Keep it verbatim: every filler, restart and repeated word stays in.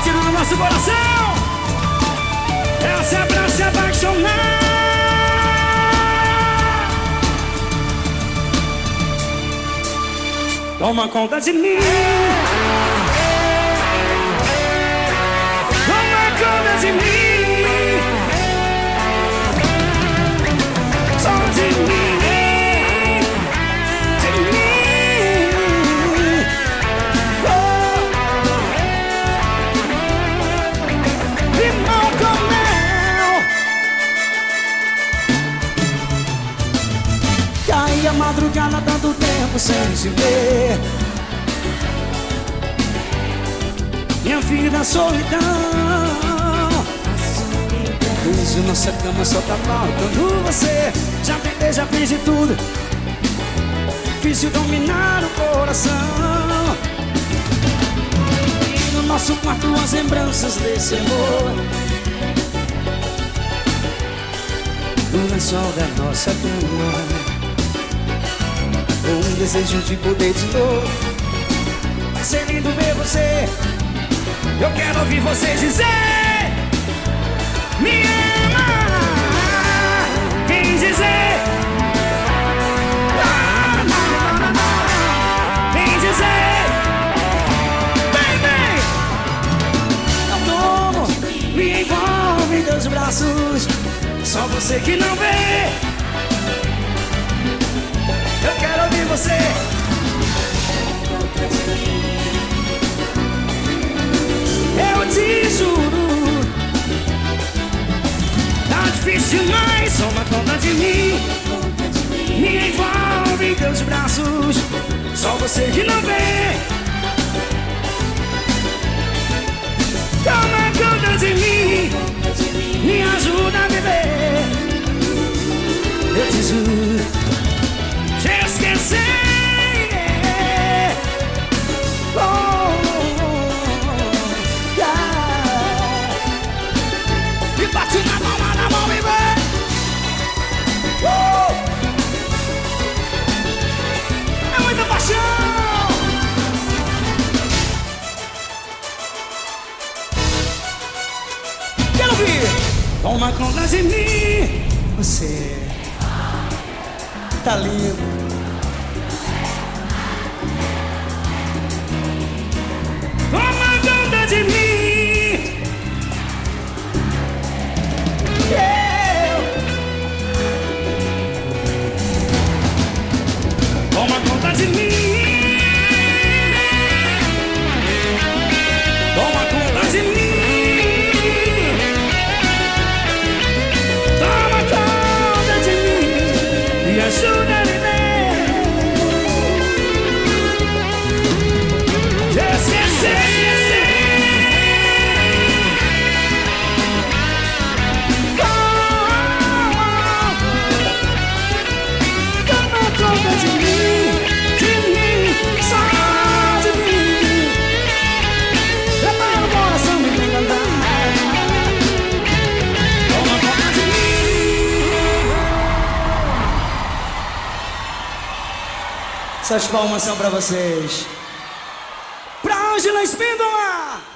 batida no nosso coração. Essa é pra se apaixonar. Toma conta de mim. Toma conta de mim. Só de mim. De mim. Oh. Limão com mel. Cai a madrugada, tanto tempo sem se ver. Minha vida, solidão. Hoje nossa cama só tá faltando você. Já tentei, já fiz de tudo. Difícil dominar o coração. E no nosso quarto as lembranças desse amor. O lençol da nossa cama. Um desejo de poder de novo. Vai ser lindo ver você. Eu quero ouvir você dizer: me ama. Vem dizer. Vem dizer. Vem, vem. Eu tomo, me envolve em teus braços. Só você que não vê. Eu quero ouvir você. Eu te juro, tá difícil, mas toma conta de mim. Me envolve em teus braços. Só você que não vê. Toma conta de mim. Me ajuda a viver. Eu te juro, te esquecer. Oh, yeah. E bate na palma da mão e vem. Uh! É muita paixão. Quero ouvir. Toma conta de mim. Você tá lindo. Toma conta de mim. Yeah. Toma conta de mim. Toma conta de mim. Toma conta de mim. Me ajuda a viver. Essas palmas são pra vocês. Pra Ângela Espíndola.